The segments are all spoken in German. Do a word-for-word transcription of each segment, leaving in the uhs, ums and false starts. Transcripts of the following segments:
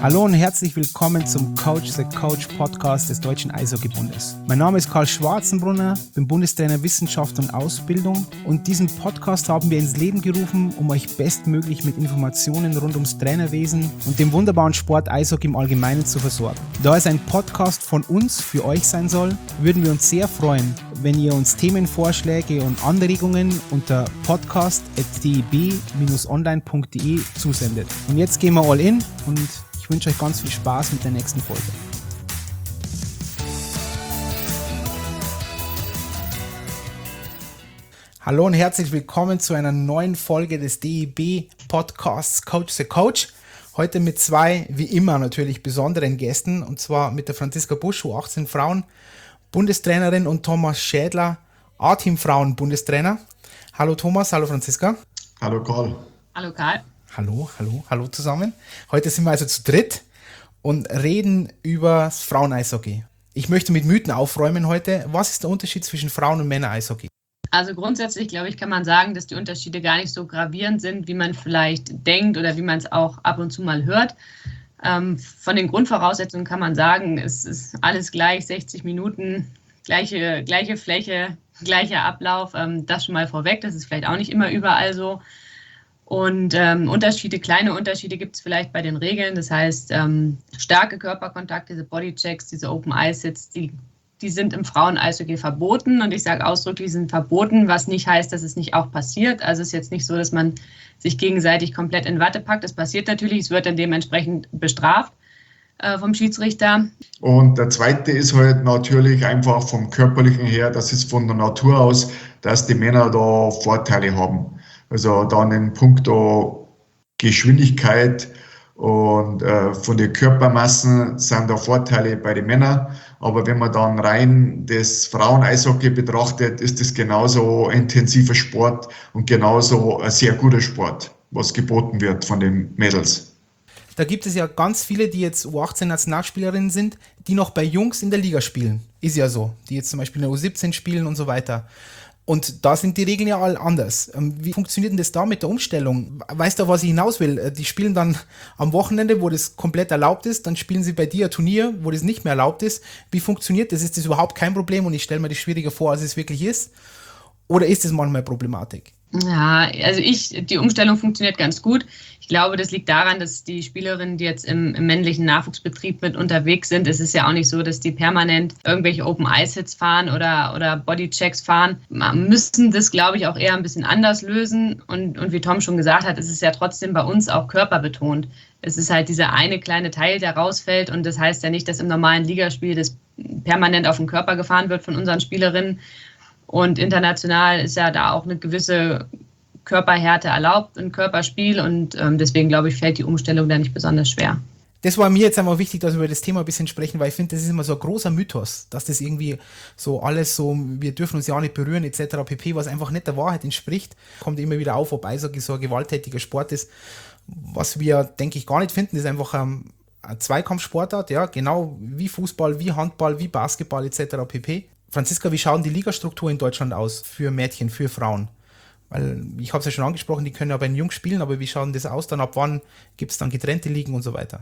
Hallo und herzlich willkommen zum Coach the Coach Podcast des Deutschen Eishockeybundes. Mein Name ist Karl Schwarzenbrunner, bin Bundestrainer Wissenschaft und Ausbildung und diesen Podcast haben wir ins Leben gerufen, um euch bestmöglich mit Informationen rund ums Trainerwesen und dem wunderbaren Sport Eishockey im Allgemeinen zu versorgen. Da es ein Podcast von uns für euch sein soll, würden wir uns sehr freuen, wenn ihr uns Themenvorschläge und Anregungen unter podcast at d e b dash online punkt d e zusendet. Und jetzt gehen wir all in und ich wünsche euch ganz viel Spaß mit der nächsten Folge. Hallo und herzlich willkommen zu einer neuen Folge des D E B-Podcasts Coach the Coach. Heute mit zwei, wie immer natürlich, besonderen Gästen, und zwar mit der Franziska Busch, U achtzehn Frauen, Bundestrainerin, und Thomas Schädler, A-Team Frauen Bundestrainer. Hallo Thomas, hallo Franziska. Hallo Karl. Hallo Karl. Hallo, hallo, hallo zusammen. Heute sind wir also zu dritt und reden über das Frauen-Eishockey. Ich möchte mit Mythen aufräumen heute. Was ist der Unterschied zwischen Frauen- und Männer-Eishockey? Also grundsätzlich, glaube ich, kann man sagen, dass die Unterschiede gar nicht so gravierend sind, wie man vielleicht denkt oder wie man es auch ab und zu mal hört. Ähm, von den Grundvoraussetzungen kann man sagen, es ist alles gleich, sechzig Minuten, gleiche, gleiche Fläche, gleicher Ablauf. Ähm, das schon mal vorweg, das ist vielleicht auch nicht immer überall so. Und ähm, Unterschiede, kleine Unterschiede gibt es vielleicht bei den Regeln. Das heißt, ähm, starke Körperkontakte, diese Bodychecks, diese Open Ice Sits, die, die sind im Frauen-Eishockey verboten. Und ich sage ausdrücklich, sind verboten, was nicht heißt, dass es nicht auch passiert. Also es ist jetzt nicht so, dass man sich gegenseitig komplett in Watte packt. Das passiert natürlich, es wird dann dementsprechend bestraft äh, vom Schiedsrichter. Und der zweite ist halt natürlich einfach vom Körperlichen her, das ist von der Natur aus, dass die Männer da Vorteile haben. Also dann in puncto Geschwindigkeit und äh, von den Körpermassen sind da Vorteile bei den Männern. Aber wenn man dann rein das Frauen-Eishockey betrachtet, ist das genauso intensiver Sport und genauso ein sehr guter Sport, was geboten wird von den Mädels. Da gibt es ja ganz viele, die jetzt U achtzehn Nationalspielerinnen sind, die noch bei Jungs in der Liga spielen. Ist ja so. Die jetzt zum Beispiel in der U siebzehn spielen und so weiter. Und da sind die Regeln ja all anders. Wie funktioniert denn das da mit der Umstellung? Weißt du, was ich hinaus will? Die spielen dann am Wochenende, wo das komplett erlaubt ist, dann spielen sie bei dir ein Turnier, wo das nicht mehr erlaubt ist. Wie funktioniert das? Ist das überhaupt kein Problem und ich stelle mir das schwieriger vor, als es wirklich ist? Oder ist das manchmal Problematik? Ja, also ich, die Umstellung funktioniert ganz gut. Ich glaube, das liegt daran, dass die Spielerinnen, die jetzt im, im männlichen Nachwuchsbetrieb mit unterwegs sind, es ist ja auch nicht so, dass die permanent irgendwelche Open Ice Hits fahren oder, oder Bodychecks fahren. Man müssen das, glaube ich, auch eher ein bisschen anders lösen. Und, und wie Tom schon gesagt hat, es ist ja trotzdem bei uns auch körperbetont. Es ist halt dieser eine kleine Teil, der rausfällt. Und das heißt ja nicht, dass im normalen Ligaspiel das permanent auf den Körper gefahren wird von unseren Spielerinnen. Und international ist ja da auch eine gewisse Körperhärte erlaubt, ein Körperspiel, und ähm, deswegen, glaube ich, fällt die Umstellung da nicht besonders schwer. Das war mir jetzt einmal wichtig, dass wir über das Thema ein bisschen sprechen, weil ich finde, das ist immer so ein großer Mythos, dass das irgendwie so alles so, wir dürfen uns ja auch nicht berühren et cetera pp., was einfach nicht der Wahrheit entspricht. Kommt immer wieder auf, ob Eishockey so ein gewalttätiger Sport ist. Was wir, denke ich, gar nicht finden, ist einfach ähm, ein Zweikampfsportart, ja, genau wie Fußball, wie Handball, wie Basketball et cetera pp. Franziska, wie schauen die Ligastruktur in Deutschland aus für Mädchen, für Frauen? Weil ich habe es ja schon angesprochen, die können ja bei den Jungs spielen, aber wie schaut das aus? Dann ab wann gibt es dann getrennte Ligen und so weiter?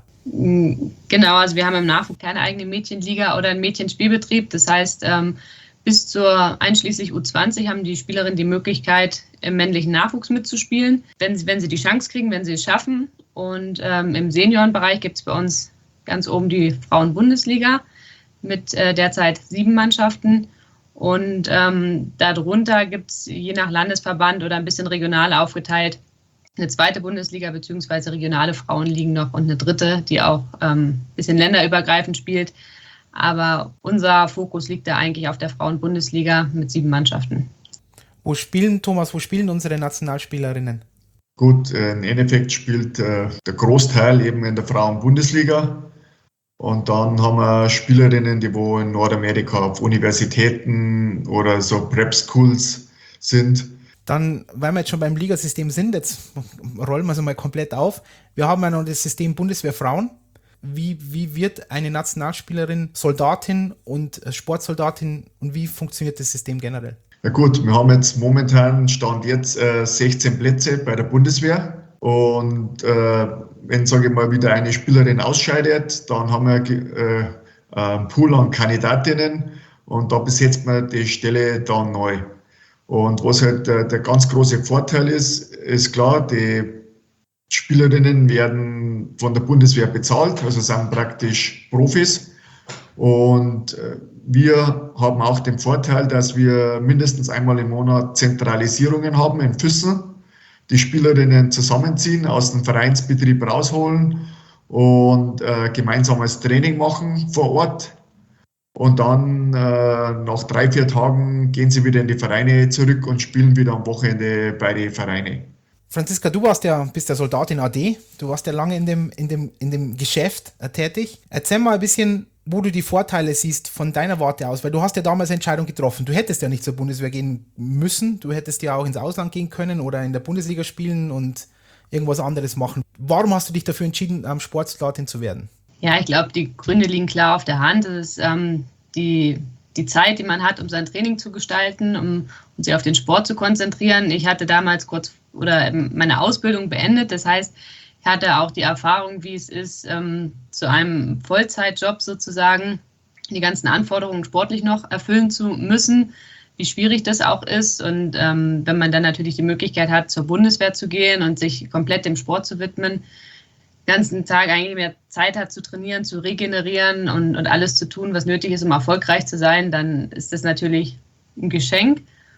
Genau, also wir haben im Nachwuchs keine eigene Mädchenliga oder einen Mädchenspielbetrieb. Das heißt, ähm, bis zur einschließlich U zwanzig haben die Spielerinnen die Möglichkeit, im männlichen Nachwuchs mitzuspielen, wenn sie, wenn sie die Chance kriegen, wenn sie es schaffen. Und ähm, im Seniorenbereich gibt es bei uns ganz oben die Frauen-Bundesliga mit äh, derzeit sieben Mannschaften. Und ähm, darunter gibt es je nach Landesverband oder ein bisschen regional aufgeteilt eine zweite Bundesliga bzw. regionale Frauenligen noch und eine dritte, die auch ein ähm, bisschen länderübergreifend spielt. Aber unser Fokus liegt da eigentlich auf der Frauen-Bundesliga mit sieben Mannschaften. Wo spielen, Thomas, wo spielen unsere Nationalspielerinnen? Gut, äh, im Endeffekt spielt äh, der Großteil eben in der Frauen-Bundesliga. Und dann haben wir Spielerinnen, die wo in Nordamerika auf Universitäten oder so Prep-Schools sind. Dann, weil wir jetzt schon beim Ligasystem sind, jetzt rollen wir es mal komplett auf. Wir haben ja noch das System Bundeswehr Frauen. Wie, wie wird eine Nationalspielerin Soldatin und Sportsoldatin und wie funktioniert das System generell? Ja gut, wir haben jetzt momentan Stand jetzt äh, sechzehn Plätze bei der Bundeswehr. Und äh, wenn, sage ich mal, wieder eine Spielerin ausscheidet, dann haben wir äh, einen Pool an Kandidatinnen und da besetzt man die Stelle dann neu. Und was halt der, der ganz große Vorteil ist, ist klar, die Spielerinnen werden von der Bundeswehr bezahlt, also sind praktisch Profis. Und wir haben auch den Vorteil, dass wir mindestens einmal im Monat Zentralisierungen haben in Füssen, die Spielerinnen zusammenziehen, aus dem Vereinsbetrieb rausholen und äh, gemeinsames Training machen vor Ort. Und dann äh, nach drei, vier Tagen gehen sie wieder in die Vereine zurück und spielen wieder am Wochenende bei den Vereinen. Franziska, du warst ja, bist der Soldat in A D, du warst ja lange in dem, in dem, in dem Geschäft äh, tätig. Erzähl mal ein bisschen, wo du die Vorteile siehst von deiner Warte aus, weil du hast ja damals eine Entscheidung getroffen. Du hättest ja nicht zur Bundeswehr gehen müssen, du hättest ja auch ins Ausland gehen können oder in der Bundesliga spielen und irgendwas anderes machen. Warum hast du dich dafür entschieden, ähm, Sportsoldatin zu werden? Ja, ich glaube, die Gründe liegen klar auf der Hand. Das ist ähm, die, die Zeit, die man hat, um sein Training zu gestalten, um, um sich auf den Sport zu konzentrieren. Ich hatte damals kurz oder meine Ausbildung beendet. Das heißt, ich hatte auch die Erfahrung, wie es ist, ähm, zu einem Vollzeitjob sozusagen die ganzen Anforderungen sportlich noch erfüllen zu müssen, wie schwierig das auch ist. Und ähm, wenn man dann natürlich die Möglichkeit hat, zur Bundeswehr zu gehen und sich komplett dem Sport zu widmen, den ganzen Tag eigentlich mehr Zeit hat zu trainieren, zu regenerieren und, und alles zu tun, was nötig ist, um erfolgreich zu sein, dann ist das natürlich ein Geschenk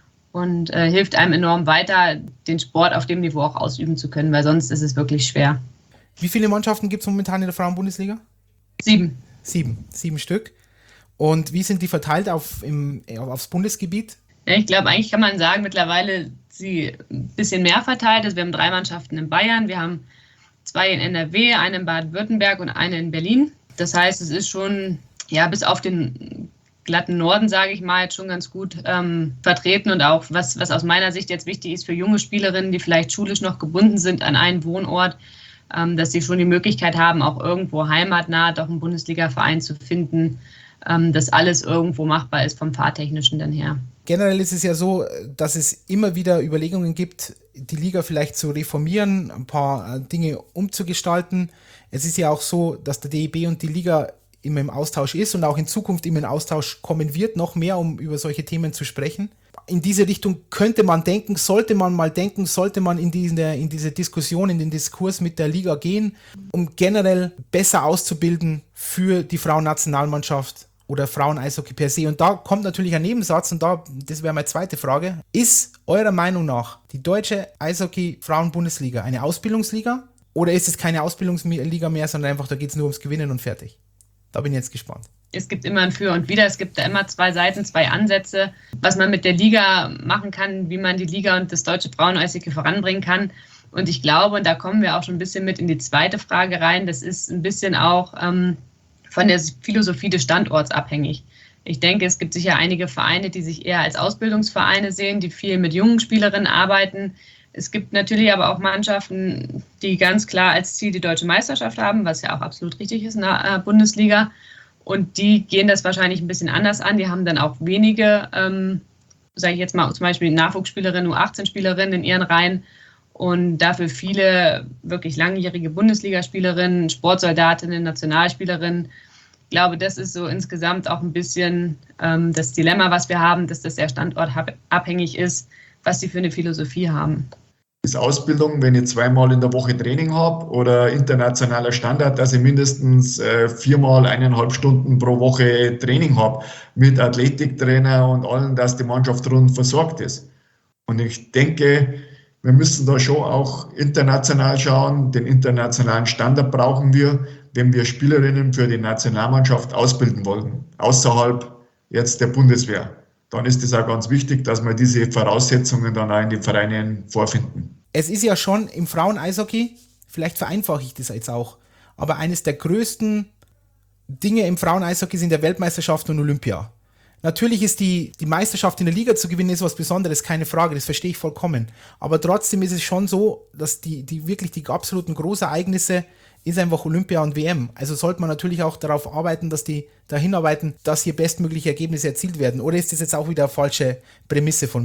und äh, hilft einem enorm weiter, den Sport auf dem Niveau auch ausüben zu können, weil sonst ist es wirklich schwer. Wie viele Mannschaften gibt es momentan in der Frauenbundesliga? Sieben. Sieben, sieben Stück. Und wie sind die verteilt auf, im, aufs Bundesgebiet? Ja, ich glaube, eigentlich kann man sagen, mittlerweile sie ein bisschen mehr verteilt. Also wir haben drei Mannschaften in Bayern, wir haben zwei in N R W, eine in Baden-Württemberg und eine in Berlin. Das heißt, es ist schon, ja, bis auf den glatten Norden, sage ich mal, jetzt schon ganz gut ähm, vertreten. Und auch, was, was aus meiner Sicht jetzt wichtig ist für junge Spielerinnen, die vielleicht schulisch noch gebunden sind an einen Wohnort, ähm, dass sie schon die Möglichkeit haben, auch irgendwo heimatnah doch einen Bundesliga-Verein zu finden, ähm, dass alles irgendwo machbar ist vom Fahrtechnischen dann her. Generell ist es ja so, dass es immer wieder Überlegungen gibt, die Liga vielleicht zu reformieren, ein paar Dinge umzugestalten. Es ist ja auch so, dass der D E B und die Liga immer im Austausch ist und auch in Zukunft immer in Austausch kommen wird, noch mehr, um über solche Themen zu sprechen. In diese Richtung könnte man denken, sollte man mal denken, sollte man in diese, in diese Diskussion, in den Diskurs mit der Liga gehen, um generell besser auszubilden für die Frauennationalmannschaft oder Frauen-Eishockey per se. Und da kommt natürlich ein Nebensatz und da, das wäre meine zweite Frage. Ist eurer Meinung nach die deutsche Eishockey-Frauen-Bundesliga eine Ausbildungsliga oder ist es keine Ausbildungsliga mehr, sondern einfach, da geht es nur ums Gewinnen und fertig? Da bin ich jetzt gespannt. Es gibt immer ein Für und Wider, es gibt da immer zwei Seiten, zwei Ansätze, was man mit der Liga machen kann, wie man die Liga und das deutsche Frauen-Eishockey voranbringen kann. Und ich glaube, und da kommen wir auch schon ein bisschen mit in die zweite Frage rein, das ist ein bisschen auch ähm, von der Philosophie des Standorts abhängig. Ich denke, es gibt sicher einige Vereine, die sich eher als Ausbildungsvereine sehen, die viel mit jungen Spielerinnen arbeiten. Es gibt natürlich aber auch Mannschaften, die ganz klar als Ziel die deutsche Meisterschaft haben, was ja auch absolut richtig ist in der Bundesliga. Und die gehen das wahrscheinlich ein bisschen anders an. Die haben dann auch wenige, ähm, sage ich jetzt mal, zum Beispiel Nachwuchsspielerinnen, U achtzehn-Spielerinnen in ihren Reihen und dafür viele wirklich langjährige Bundesligaspielerinnen, Sportsoldatinnen, Nationalspielerinnen. Ich glaube, das ist so insgesamt auch ein bisschen ähm, das Dilemma, was wir haben, dass das sehr standortabhängig ist, was sie für eine Philosophie haben. Ist Ausbildung, wenn ich zweimal in der Woche Training habe oder internationaler Standard, dass ich mindestens äh, viermal eineinhalb Stunden pro Woche Training habe mit Athletiktrainer und allen, dass die Mannschaft rund versorgt ist. Und ich denke, wir müssen da schon auch international schauen. Den internationalen Standard brauchen wir, wenn wir Spielerinnen für die Nationalmannschaft ausbilden wollen, außerhalb jetzt der Bundeswehr. Dann ist es auch ganz wichtig, dass wir diese Voraussetzungen dann auch in den Vereinen vorfinden. Es ist ja schon im Frauen-Eishockey, vielleicht vereinfache ich das jetzt auch, aber eines der größten Dinge im Frauen-Eishockey sind der Weltmeisterschaft und Olympia. Natürlich ist die, die Meisterschaft in der Liga zu gewinnen ist was Besonderes, keine Frage, das verstehe ich vollkommen. Aber trotzdem ist es schon so, dass die, die wirklich die absoluten Großereignisse ist einfach Olympia und W M. Also sollte man natürlich auch darauf arbeiten, dass die dahin arbeiten, dass hier bestmögliche Ergebnisse erzielt werden. Oder ist das jetzt auch wieder eine falsche Prämisse von mir?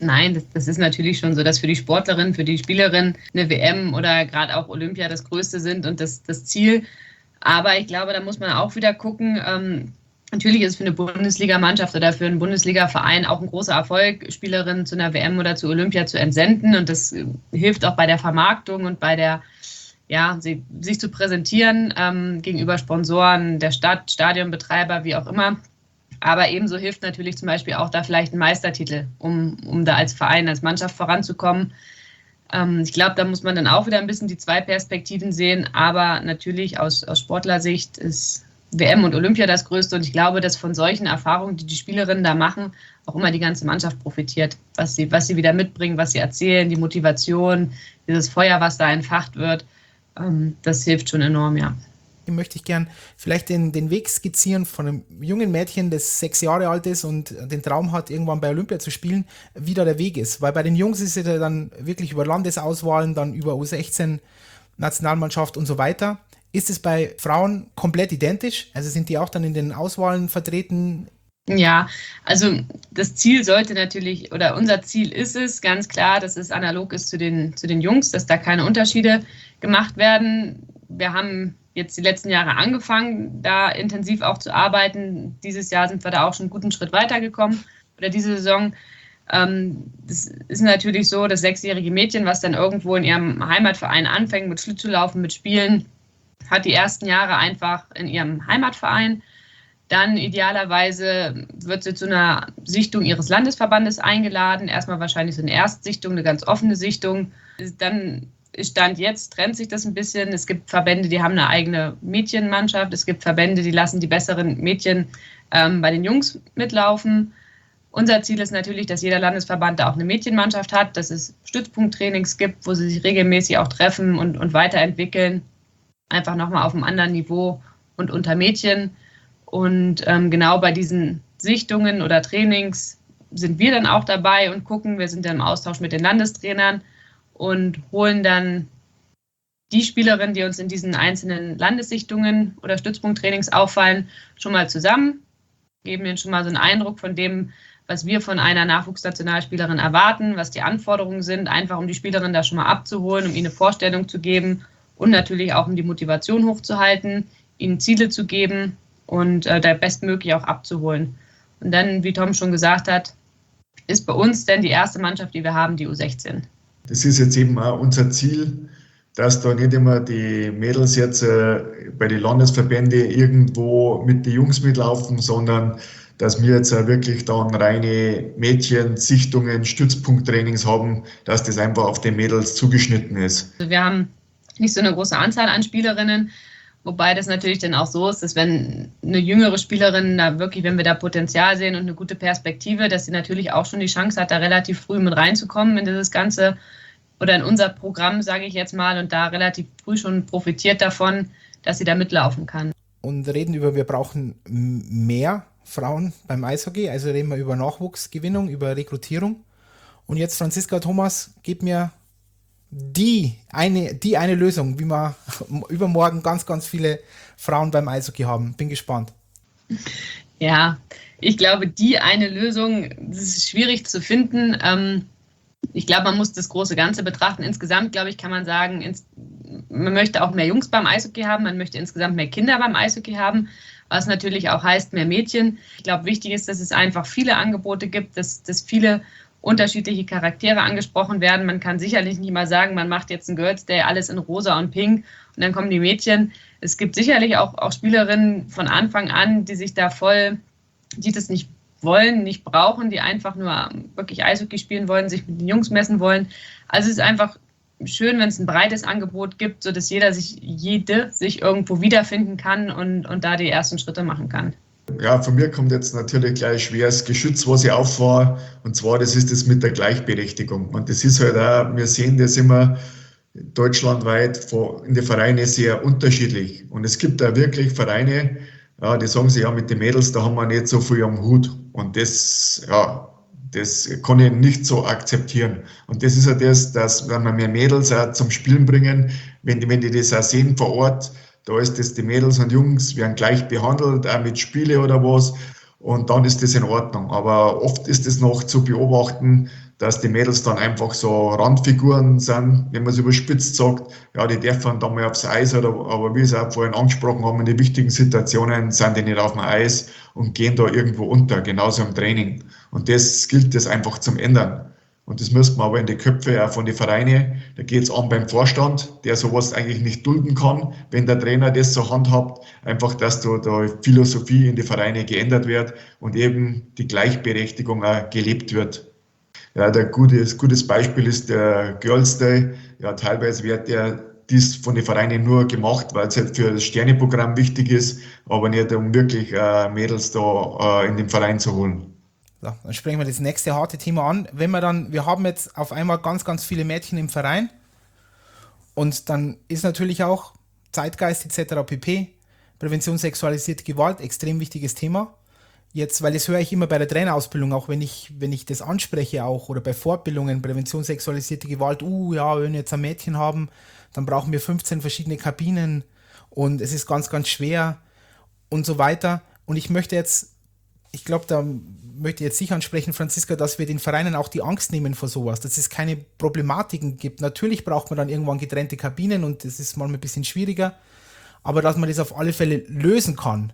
Nein, das, das ist natürlich schon so, dass für die Sportlerin, für die Spielerin eine W M oder gerade auch Olympia das Größte sind und das, das Ziel. Aber ich glaube, da muss man auch wieder gucken, ähm, natürlich ist es für eine Bundesligamannschaft oder für einen Bundesligaverein auch ein großer Erfolg, Spielerinnen zu einer W M oder zu Olympia zu entsenden. Und das hilft auch bei der Vermarktung und bei der, ja, sie, sich zu präsentieren ähm, gegenüber Sponsoren, der Stadt, Stadionbetreiber, wie auch immer. Aber ebenso hilft natürlich zum Beispiel auch da vielleicht ein Meistertitel, um, um da als Verein, als Mannschaft voranzukommen. Ähm, ich glaube, da muss man dann auch wieder ein bisschen die zwei Perspektiven sehen. Aber natürlich aus, aus Sportlersicht ist W M und Olympia das Größte. Und ich glaube, dass von solchen Erfahrungen, die die Spielerinnen da machen, auch immer die ganze Mannschaft profitiert. Was sie, was sie wieder mitbringen, was sie erzählen, die Motivation, dieses Feuer, was da entfacht wird, ähm, das hilft schon enorm, ja. Möchte ich gern vielleicht den, den Weg skizzieren von einem jungen Mädchen, das sechs Jahre alt ist und den Traum hat, irgendwann bei Olympia zu spielen, wie da der Weg ist. Weil bei den Jungs ist es ja dann wirklich über Landesauswahlen, dann über U sechzehn, Nationalmannschaft und so weiter. Ist es bei Frauen komplett identisch? Also sind die auch dann in den Auswahlen vertreten? Ja, also das Ziel sollte natürlich, oder unser Ziel ist es, ganz klar, dass es analog ist zu den, zu den Jungs, dass da keine Unterschiede gemacht werden. Wir haben jetzt die letzten Jahre angefangen, da intensiv auch zu arbeiten. Dieses Jahr sind wir da auch schon einen guten Schritt weitergekommen, oder diese Saison. Ähm, das ist natürlich so, das sechsjährige Mädchen, was dann irgendwo in ihrem Heimatverein anfängt mit Schlittschuhlaufen, mit Spielen, hat die ersten Jahre einfach in ihrem Heimatverein. Dann idealerweise wird sie zu einer Sichtung ihres Landesverbandes eingeladen. Erstmal wahrscheinlich so eine Erstsichtung, eine ganz offene Sichtung. Dann Stand jetzt trennt sich das ein bisschen. Es gibt Verbände, die haben eine eigene Mädchenmannschaft. Es gibt Verbände, die lassen die besseren Mädchen ähm, bei den Jungs mitlaufen. Unser Ziel ist natürlich, dass jeder Landesverband da auch eine Mädchenmannschaft hat, dass es Stützpunkttrainings gibt, wo sie sich regelmäßig auch treffen und, und weiterentwickeln. Einfach nochmal auf einem anderen Niveau und unter Mädchen. Und ähm, genau bei diesen Sichtungen oder Trainings sind wir dann auch dabei und gucken. Wir sind dann im Austausch mit den Landestrainern und holen dann die Spielerinnen, die uns in diesen einzelnen Landessichtungen oder Stützpunkttrainings auffallen, schon mal zusammen, geben ihnen schon mal so einen Eindruck von dem, was wir von einer Nachwuchsnationalspielerin erwarten, was die Anforderungen sind, einfach um die Spielerin da schon mal abzuholen, um ihnen eine Vorstellung zu geben und natürlich auch um die Motivation hochzuhalten, ihnen Ziele zu geben und äh, da bestmöglich auch abzuholen. Und dann, wie Tom schon gesagt hat, ist bei uns dann die erste Mannschaft, die wir haben, die U sechzehn. Das ist jetzt eben auch unser Ziel, dass da nicht immer die Mädels jetzt äh, bei den Landesverbänden irgendwo mit den Jungs mitlaufen, sondern dass wir jetzt auch wirklich dann reine Mädchen-Sichtungen, Stützpunkttrainings haben, dass das einfach auf die Mädels zugeschnitten ist. Also wir haben nicht so eine große Anzahl an Spielerinnen, wobei das natürlich dann auch so ist, dass wenn eine jüngere Spielerin da wirklich, wenn wir da Potenzial sehen und eine gute Perspektive, dass sie natürlich auch schon die Chance hat, da relativ früh mit reinzukommen in dieses Ganze oder in unser Programm, sage ich jetzt mal, und da relativ früh schon profitiert davon, dass sie da mitlaufen kann. Und reden über, wir brauchen mehr Frauen beim Eishockey, also reden wir über Nachwuchsgewinnung, über Rekrutierung. Und jetzt, Franziska, Thomas, gib mir die eine, die eine Lösung, wie wir übermorgen ganz, ganz viele Frauen beim Eishockey haben. Bin gespannt. Ja, ich glaube, die eine Lösung, das ist schwierig zu finden. Ähm, ich glaube, man muss das große Ganze betrachten. Insgesamt, glaube ich, kann man sagen, ins, man möchte auch mehr Jungs beim Eishockey haben, man möchte insgesamt mehr Kinder beim Eishockey haben, was natürlich auch heißt, mehr Mädchen. Ich glaube, wichtig ist, dass es einfach viele Angebote gibt, dass, dass viele unterschiedliche Charaktere angesprochen werden. Man kann sicherlich nicht mal sagen, man macht jetzt ein Girls Day, alles in rosa und pink und dann kommen die Mädchen. Es gibt sicherlich auch, auch Spielerinnen von Anfang an, die sich da voll, die das nicht wollen, nicht brauchen, die einfach nur wirklich Eishockey spielen wollen, sich mit den Jungs messen wollen. Also es ist einfach schön, wenn es ein breites Angebot gibt, sodass jeder sich, jede sich irgendwo wiederfinden kann und, und da die ersten Schritte machen kann. Ja, von mir kommt jetzt natürlich gleich schweres Geschütz, was ich auffahre, und zwar das ist das mit der Gleichberechtigung. Und das ist halt auch, wir sehen das immer deutschlandweit in den Vereinen sehr unterschiedlich. Und es gibt da wirklich Vereine, ja, die sagen sich, ja, mit den Mädels, da haben wir nicht so viel am Hut. Und das, ja, das kann ich nicht so akzeptieren. Und das ist ja das, dass, wenn wir mehr Mädels auch zum Spielen bringen, wenn die, wenn die das auch sehen vor Ort, da ist das, die Mädels und Jungs werden gleich behandelt, auch mit Spiele oder was. Und dann ist das in Ordnung. Aber oft ist es noch zu beobachten, dass die Mädels dann einfach so Randfiguren sind, wenn man es überspitzt sagt, ja, die dürfen da mal aufs Eis, oder, aber wie Sie es auch vorhin angesprochen haben, in den wichtigen Situationen sind die nicht auf dem Eis und gehen da irgendwo unter, genauso im Training. Und das gilt es einfach zum Ändern. Und das müsste man aber in die Köpfe auch von den Vereinen, da geht es an beim Vorstand, der sowas eigentlich nicht dulden kann, wenn der Trainer das so handhabt, einfach, dass da die Philosophie in die Vereine geändert wird und eben die Gleichberechtigung auch gelebt wird. Ja, der gute, das gutes Beispiel ist der Girls Day. Ja, teilweise wird der dies von den Vereinen nur gemacht, weil es halt für das Sterneprogramm wichtig ist, aber nicht um wirklich äh, Mädels da äh, in den Verein zu holen. So, dann sprechen wir das nächste harte Thema an. Wenn wir dann, wir haben jetzt auf einmal ganz, ganz viele Mädchen im Verein und dann ist natürlich auch Zeitgeist et cetera pp. Prävention sexualisierte Gewalt, extrem wichtiges Thema. Jetzt, weil das höre ich immer bei der Trainerausbildung, auch wenn ich, wenn ich das anspreche auch oder bei Fortbildungen, Prävention sexualisierte Gewalt, uh ja, wenn wir jetzt ein Mädchen haben, dann brauchen wir fünfzehn verschiedene Kabinen und es ist ganz, ganz schwer und so weiter. Und ich möchte jetzt, ich glaube, da möchte ich jetzt sicher ansprechen, Franziska, dass wir den Vereinen auch die Angst nehmen vor sowas, dass es keine Problematiken gibt. Natürlich braucht man dann irgendwann getrennte Kabinen und das ist manchmal ein bisschen schwieriger, aber dass man das auf alle Fälle lösen kann.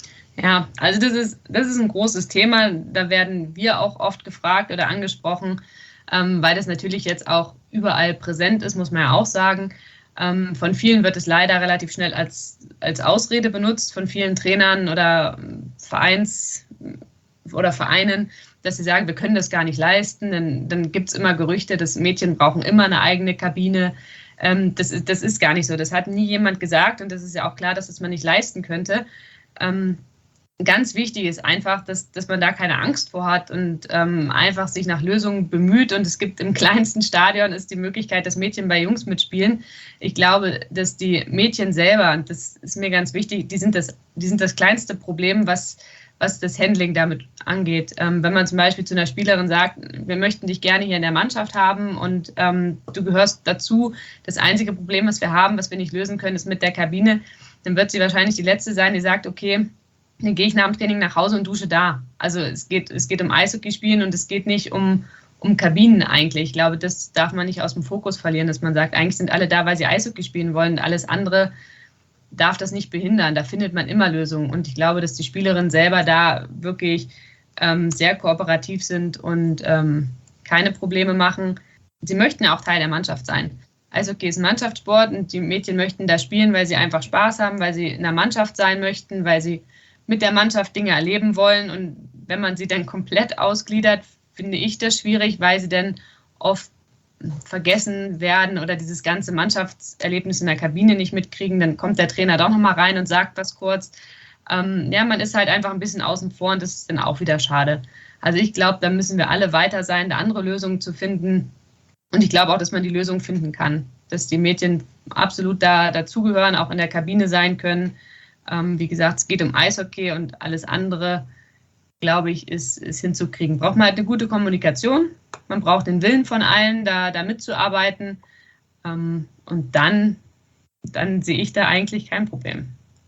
Ja, also das ist, das ist ein großes Thema. Da werden wir auch oft gefragt oder angesprochen, ähm, weil das natürlich jetzt auch überall präsent ist, muss man ja auch sagen. Ähm, von vielen wird es leider relativ schnell als, als Ausrede benutzt, von vielen Trainern oder Vereins- oder Vereinen, dass sie sagen, wir können das gar nicht leisten. Dann, dann gibt es immer Gerüchte, dass Mädchen brauchen immer eine eigene Kabine. Ähm, das, ist, das ist gar nicht so. Das hat nie jemand gesagt und das ist ja auch klar, dass es man nicht leisten könnte. Ähm, Ganz wichtig ist einfach, dass, dass man da keine Angst vor hat und ähm, einfach sich nach Lösungen bemüht. Und es gibt im kleinsten Stadion ist die Möglichkeit, dass Mädchen bei Jungs mitspielen. Ich glaube, dass die Mädchen selber, und das ist mir ganz wichtig, die sind das, die sind das kleinste Problem, was, was das Handling damit angeht. Ähm, wenn man zum Beispiel zu einer Spielerin sagt, wir möchten dich gerne hier in der Mannschaft haben und ähm, du gehörst dazu, das einzige Problem, was wir haben, was wir nicht lösen können, ist mit der Kabine, dann wird sie wahrscheinlich die Letzte sein, die sagt, okay, dann gehe ich nach dem Training nach Hause und dusche da. Also es geht, es geht um Eishockeyspielen und es geht nicht um, um Kabinen eigentlich. Ich glaube, das darf man nicht aus dem Fokus verlieren, dass man sagt, eigentlich sind alle da, weil sie Eishockey spielen wollen. Alles andere darf das nicht behindern. Da findet man immer Lösungen. Und ich glaube, dass die Spielerinnen selber da wirklich ähm, sehr kooperativ sind und ähm, keine Probleme machen. Sie möchten ja auch Teil der Mannschaft sein. Eishockey ist ein Mannschaftssport und die Mädchen möchten da spielen, weil sie einfach Spaß haben, weil sie in der Mannschaft sein möchten, weil sie mit der Mannschaft Dinge erleben wollen. Und wenn man sie dann komplett ausgliedert, finde ich das schwierig, weil sie dann oft vergessen werden oder dieses ganze Mannschaftserlebnis in der Kabine nicht mitkriegen. Dann kommt der Trainer doch nochmal rein und sagt was kurz. Ähm, ja, man ist halt einfach ein bisschen außen vor und das ist dann auch wieder schade. Also ich glaube, da müssen wir alle weiter sein, da andere Lösungen zu finden. Und ich glaube auch, dass man die Lösung finden kann, dass die Mädchen absolut da dazugehören, auch in der Kabine sein können. Ähm, wie gesagt, es geht um Eishockey und alles andere, glaube ich, ist, ist hinzukriegen. Braucht man halt eine gute Kommunikation, man braucht den Willen von allen, da, da mitzuarbeiten ähm, und dann, dann sehe ich da eigentlich kein Problem.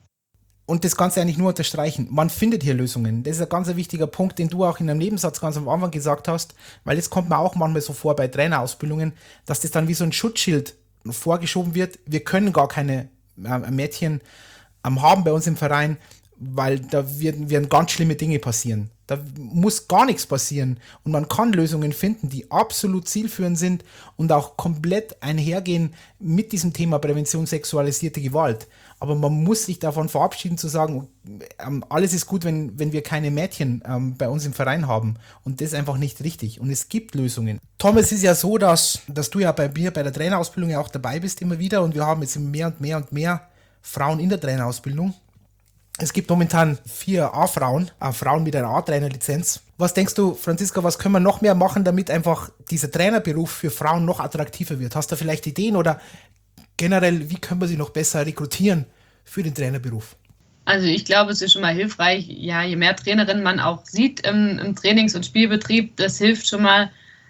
Und das Ganze eigentlich nur unterstreichen, man findet hier Lösungen. Das ist ein ganz wichtiger Punkt, den du auch in einem Nebensatz ganz am Anfang gesagt hast, weil jetzt kommt man auch manchmal so vor bei Trainerausbildungen, dass das dann wie so ein Schutzschild vorgeschoben wird. Wir können gar keine äh, Mädchen haben bei uns im Verein, weil da werden, werden ganz schlimme Dinge passieren. Da muss gar nichts passieren und man kann Lösungen finden, die absolut zielführend sind und auch komplett einhergehen mit diesem Thema Prävention sexualisierte Gewalt. Aber man muss sich davon verabschieden zu sagen, ähm, alles ist gut, wenn, wenn wir keine Mädchen ähm, bei uns im Verein haben und das ist einfach nicht richtig und es gibt Lösungen. Tom, es ist ja so, dass, dass du ja bei mir bei der Trainerausbildung ja auch dabei bist immer wieder und wir haben jetzt mehr und mehr und mehr Frauen in der Trainerausbildung. Es gibt momentan vier A-Frauen, äh, Frauen mit einer A-Trainer-Lizenz. Was denkst du, Franziska, was können wir noch mehr machen, damit einfach dieser Trainerberuf für Frauen noch attraktiver wird? Hast du vielleicht Ideen oder generell, wie können wir sie noch besser rekrutieren für den Trainerberuf? Also ich glaube, es ist schon mal hilfreich, ja, je mehr Trainerinnen man auch sieht im, im Trainings- und Spielbetrieb, das hilft schon mal.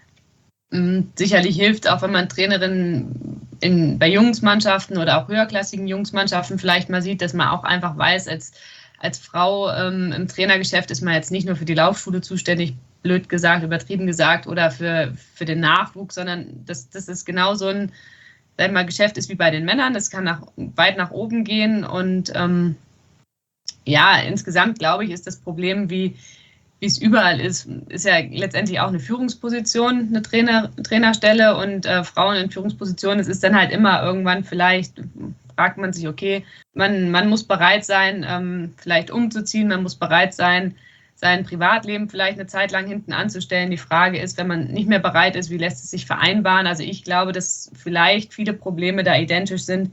Sicherlich hilft auch, wenn man Trainerinnen in, bei Jungsmannschaften oder auch höherklassigen Jungsmannschaften vielleicht mal sieht, dass man auch einfach weiß, als, als Frau ähm, im Trainergeschäft ist man jetzt nicht nur für die Laufschule zuständig, blöd gesagt, übertrieben gesagt, oder für, für den Nachwuchs, sondern das, das ist genau so ein, sag ich mal, Geschäft ist wie bei den Männern. Das kann nach, weit nach oben gehen. Und ähm, ja, insgesamt, glaube ich, ist das Problem, wie wie es überall ist, ist ja letztendlich auch eine Führungsposition, eine Trainer, Trainerstelle, und äh, Frauen in Führungspositionen, es ist dann halt immer irgendwann vielleicht, fragt man sich, okay, man, man muss bereit sein, ähm, vielleicht umzuziehen, man muss bereit sein, sein Privatleben vielleicht eine Zeit lang hinten anzustellen. Die Frage ist, wenn man nicht mehr bereit ist, wie lässt es sich vereinbaren? Also ich glaube, dass vielleicht viele Probleme da identisch sind,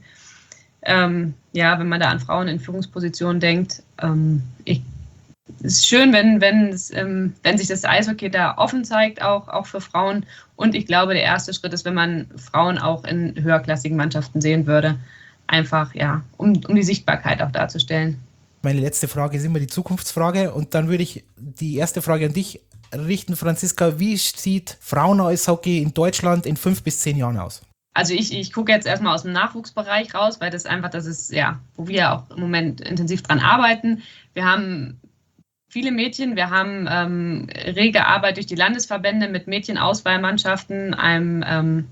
ähm, ja, wenn man da an Frauen in Führungspositionen denkt. Ähm, ich Es ist schön, wenn, wenn, es, ähm, wenn sich das Eishockey da offen zeigt, auch, auch für Frauen. Und ich glaube, der erste Schritt ist, wenn man Frauen auch in höherklassigen Mannschaften sehen würde. Einfach, ja, um, um die Sichtbarkeit auch darzustellen. Meine letzte Frage ist immer die Zukunftsfrage. Und dann würde ich die erste Frage an dich richten, Franziska. Wie sieht Frauen-Eishockey in Deutschland in fünf bis zehn Jahren aus? Also ich, ich gucke jetzt erstmal aus dem Nachwuchsbereich raus, weil das einfach, das ist, ja, wo wir auch im Moment intensiv dran arbeiten. Wir haben viele Mädchen. Wir haben ähm, rege Arbeit durch die Landesverbände mit Mädchenauswahlmannschaften, einem ähm,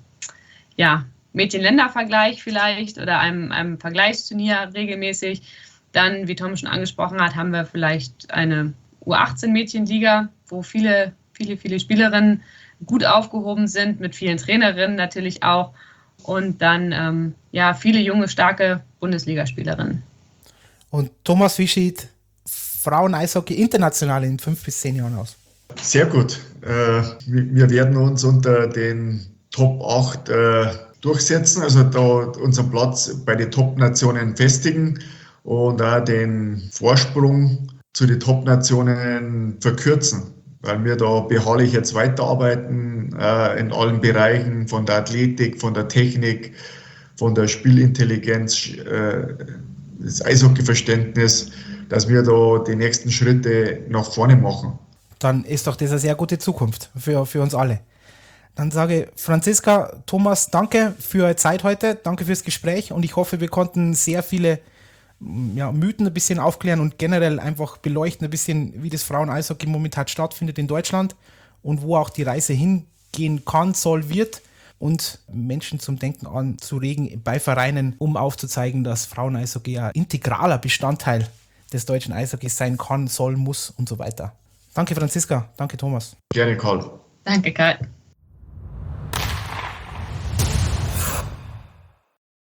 ja, Mädchen-Länder-Vergleich vielleicht oder einem, einem Vergleichsturnier regelmäßig. Dann, wie Tom schon angesprochen hat, haben wir vielleicht eine U achtzehn Mädchenliga, wo viele, viele, viele Spielerinnen gut aufgehoben sind, mit vielen Trainerinnen natürlich auch. Und dann ähm, ja, viele junge, starke Bundesligaspielerinnen. Und Thomas, wie sieht Frauen-Eishockey international in fünf bis zehn Jahren aus? Sehr gut. Äh, wir werden uns unter den Top acht äh, durchsetzen, also da unseren Platz bei den Top-Nationen festigen und auch den Vorsprung zu den Top-Nationen verkürzen, weil wir da beharrlich jetzt weiterarbeiten äh, in allen Bereichen, von der Athletik, von der Technik, von der Spielintelligenz, äh, das Eishockeyverständnis, dass wir da die nächsten Schritte nach vorne machen. Dann ist doch das eine sehr gute Zukunft für, für uns alle. Dann sage Franziska, Thomas, danke für eure Zeit heute, danke fürs Gespräch, und ich hoffe, wir konnten sehr viele ja, Mythen ein bisschen aufklären und generell einfach beleuchten ein bisschen, wie das Frauen-Eishockey momentan stattfindet in Deutschland und wo auch die Reise hingehen kann, soll, wird, und Menschen zum Denken anzuregen bei Vereinen, um aufzuzeigen, dass Frauen-Eishockey ein integraler Bestandteil des deutschen Eishockeys sein kann, soll, muss und so weiter. Danke Franziska, danke Thomas. Gerne, Karl. Danke, Karl.